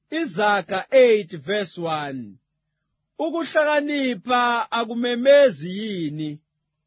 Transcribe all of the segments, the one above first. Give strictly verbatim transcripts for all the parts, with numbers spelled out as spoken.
Izaga eight verse one. Ukuhlakanipha akumemezi yini,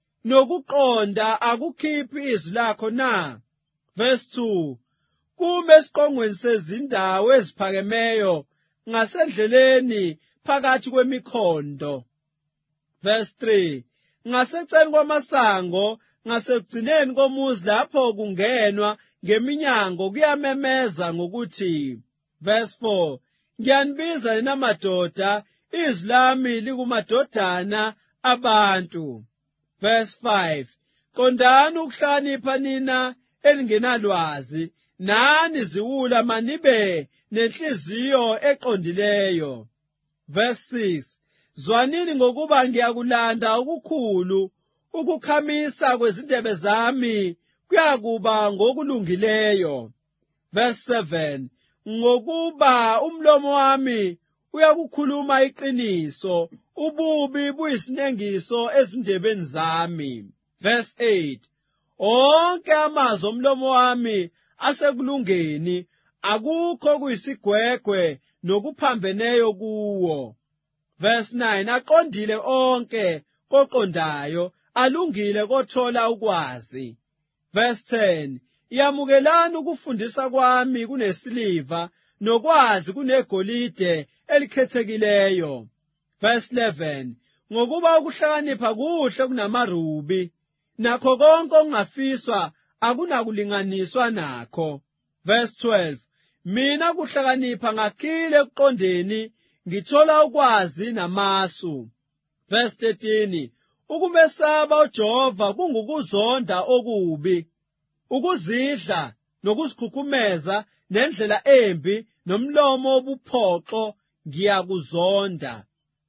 nokuqonda akukhiphi izwi lakho na? Verse two. Kume esiqongweni sezindawo eziphakemeyo ngasendleleni phakathi kwemikhondo. Verse three. Ngaseceleni kwamasango ngasekugcineni komuzi lapho kungenwa ngeminyango kuyamemeza ngokuthi. Verse four. Ngiyanibiza lina madoda, izwi lami likumadodana abantu. Verse five. Qondani ukuhlakanipha nina elingenalwazi, nani ziwula manibe nenhliziyo eqondileyo. Verse six. Zwanini ngokuba ngiyakulanda okukhulu, ukukhamisa kwezindebe zami kuyakuba ngokulungileyo. Verse seven. Ngokuba umlomo wami uyakukhuluma iqiniso, ububi buyisinengiso ezindebeni zami. Verse eight. Onke amazwi omlomo wami asekulungeni, akukho kuyisigwegwe nokuphambeneyo kuwo. Verse nine. Aqondile onke koqondayo, alungile kothola ukwazi. Verse ten. Yamukelani ukufundisa kwami kunesiliva, nokwazi kunegolide elikhethekileyo. Verse eleven. Ngokuba ukuhlakanipha kuhle kunamarubi, nakho konke okungafiswa akunakulinganiswa nakho. Verse twelve. Mina kuhlakanipha ngakhile ekuqondeni, ngithola ukwazi namasu. Verse thirteen. Ukumesaba uJehova kungukuzonda okubi, ukuzidla nokuzikhukhumeza nendlela embi nomlomo wobuphoxo ngiyakuzonda.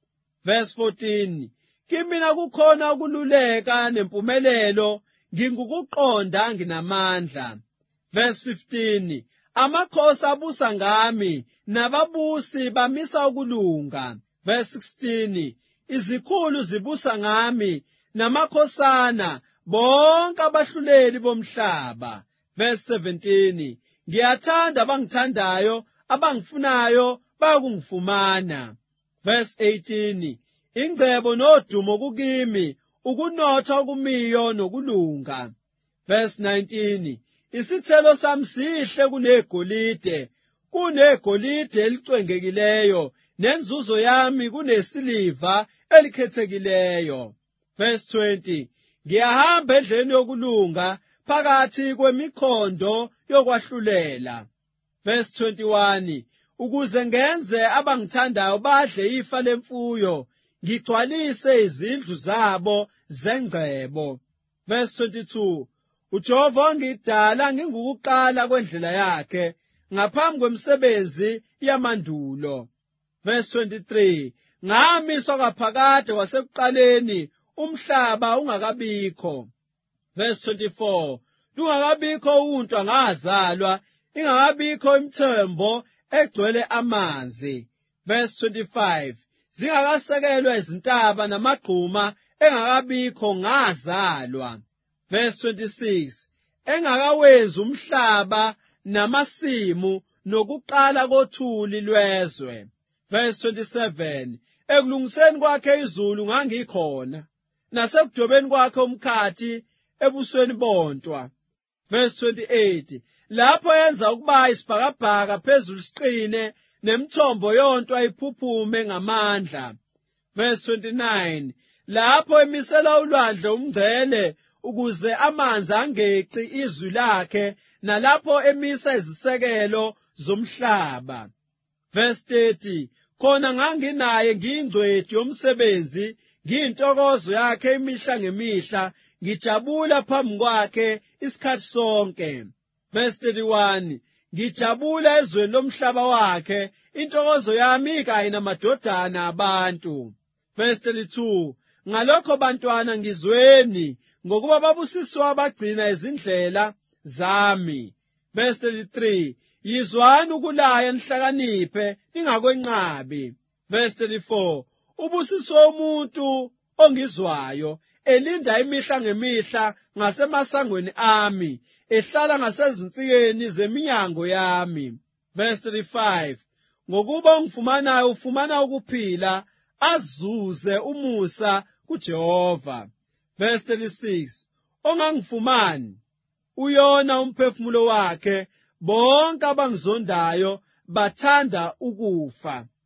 Verse fourteen. Kimina kukhona ukululeka nempumelelo, ngingukuqonda nginamandla. Verse fifteen. Amakhosi abusa ngami, nababusi bamisa ukulunga. Verse sixteen. Izikhulu zibusa ngami, namakhosana bonke abahluleli bomhlaba. Verse seventeen. Ngiyathanda abangithandayo, abangifunayo bayakungifumana. Verse eighteen. Ingcebo nodumo kukimi, ukunotha okumiyo nokulunga. Verse nineteen. Isithelo sami sihle kunegolide, kunegolide elicwengekileyo, nenzuzo yami kunesiliva elikhethekileyo. Verse twenty. Ngiyahamba endleleni yokulunga phakathi kwemikhondo yokwahlulela. Verse twenty-one. Ukuze ngenze abangithandayo badle ifa lemfuyo, ngigcwalise izindlu zabo zengcebo. Verse twenty-two. uJehova wangidala ngingukuqala kwendlela yakhe, ngaphambi kwemisebenzi yamandulo. Verse twenty-three. Ngamiswa kaphakade kwasekuqaleni, umhlaba ungakabikho. Verse twenty-four. Lungakabikho untu ngazalwa, ingakabikho imithombo egcwele amanzi. Verse twenty-five. Zingakasekelwa izintaba namagquma, engakabikho ngazalwa. Verse twenty-six. Engakawenzi umhlaba namasimu nokuqala kothuli lwezwe. Verse twenty-seven. Ekulungiseni kwakhe izulu ngangikhona, nasekudobeni kwakhe umkhathi ebusweni bontwa. Verse twenty-eight. Lapho yenza ukuba isibhakabhaka phezulu siqine, nemithombo yontwa iphuphume ngamandla. Verse twenty-nine. Lapho emisela ulwandle umngcele, ukuze amanzi angeqi izwi lakhe, nalapho emisa izisekelo zomhlaba. Verse thirty. Khona nganginaye ngiyingcwethi yomsebenzi, ngiyintokozo yakhe imihla ngemihla, ngijabula phambi kwakhe isikhathi sonke. Verse thirty-one. Ngijabula ezweni lomhlaba wakhe, intokozo yami kanye namadodana abantu. Verse thirty-two. Ngalokho bantwana ngizweni, ngokuba babusiswa abagcina izindlela zami. Verse thirty-three. Yizwani ukulaya nihlakaniphe, ningakwenqabi. Verse thirty-four. Ubusiswe umuntu ongizwayo, elinda imihla ngemihla ngasemasangweni ami, ehlala ngasezinsikeni zeminyango yami. Verse thirty-five. ngokuba ongifumanayo ufumana ukuphila, azuze umusa kuJehova. Verse thirty-six. Ongangifumani uyona umphefumulo wakhe, bonke abangizondayo bathanda ukufa.